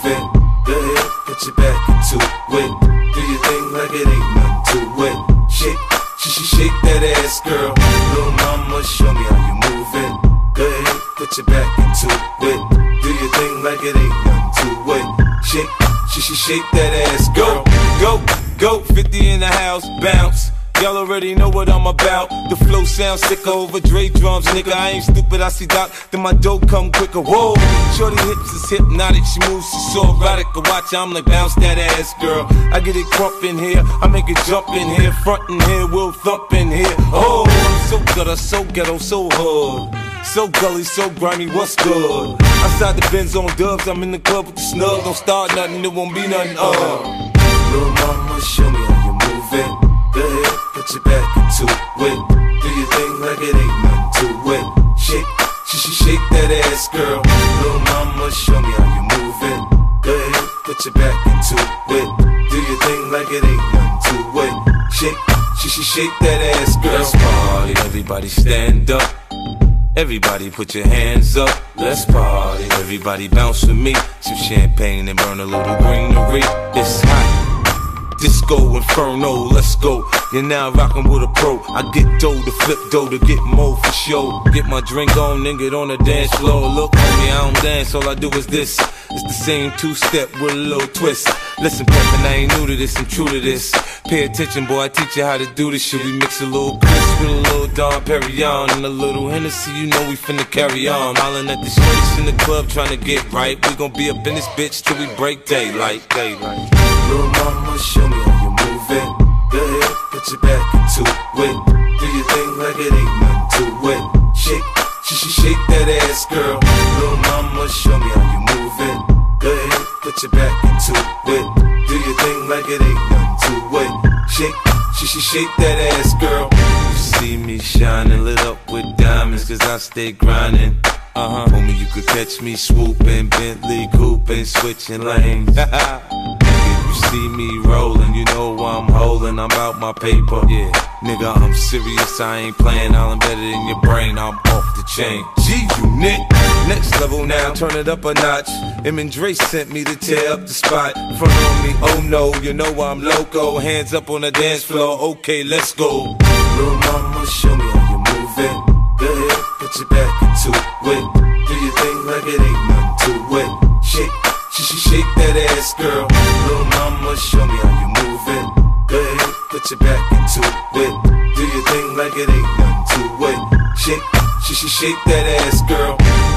moving. Go ahead, put your back into it. Do your thing like it ain't nothing to it. Shake, shake that ass, girl. Little mama, show me how you moving. Go ahead, put your back into it. Do your thing like it ain't nothing to it. Shake, shake that ass, girl. Go, 50 in the house, bounce. Y'all already know what I'm about. The flow sounds sicker over Dre drums, nigga. I ain't stupid, I see Doc, then my dough come quicker. Whoa, shorty hips is hypnotic, she moves, she's so erotic. I watch, I'm like, bounce that ass, girl. I get it crump in here, I make it jump in here, front in here, we'll thump in here. Oh, I'm so gutter, so ghetto, so hood. So gully, so grimy, what's good? Outside the Benz on dubs, I'm in the club with the snug. Don't start nothing, it won't be nothing, Little mama, show me how you moving. Go ahead, put your back into it. Do your thing like it ain't nothing to it. Shake, shake that ass, girl. Little mama, show me how you moving. Go ahead, put your back into it. Do your thing like it ain't nothing to it. Shake, shake that ass, girl. Let's party, everybody stand up. Everybody put your hands up. Let's party, everybody bounce with me. Some champagne and burn a little greenery. It's hot. Disco Inferno, let's go. You're now rockin' with a pro. I get dough to flip dough to get more for show. Get my drink on, then get on the dance floor. Look, homie, I don't dance, all I do is this. It's the same two-step with a little twist. Listen, Peppin', I ain't new to this, I'm true to this. Pay attention, boy, I teach you how to do this shit. We mix a little Chris with a little Dom Perignon and a little Hennessy, you know we finna carry on. Hollin' at the shorties in the club tryna get right. We gon' be up in this bitch till we break daylight. Little mama, show me how you moving. Go ahead, put your back into it. Do your thing like it ain't nothing to it. Shake, shake that ass, girl. Little mama, show me how you moving. Go ahead, put your back into it. Do your thing like it ain't nothing to it. Shake, shake that ass, girl. You see me shining, lit up with diamonds, cause I stay grinding. Homie, you could catch me swooping, Bentley cooping, switching lanes. You see me rolling, you know I'm holding, I'm out my paper. Yeah, nigga, I'm serious, I ain't playing, I'll embed it in your brain, I'm off the chain. G-Unit, next level now, turn it up a notch. Em and Dre sent me to tear up the spot. Front on me, oh no, you know I'm loco. Hands up on the dance floor, okay, let's go. Little mama, show me how you moving. Go ahead, put your back into it. Do your thing like it ain't nothing to it. Shake, shake that ass, girl. Little mama, show me how you moving. Go ahead, put your back into it. Do your thing like it ain't nothing to it. Shake, shake that ass, girl.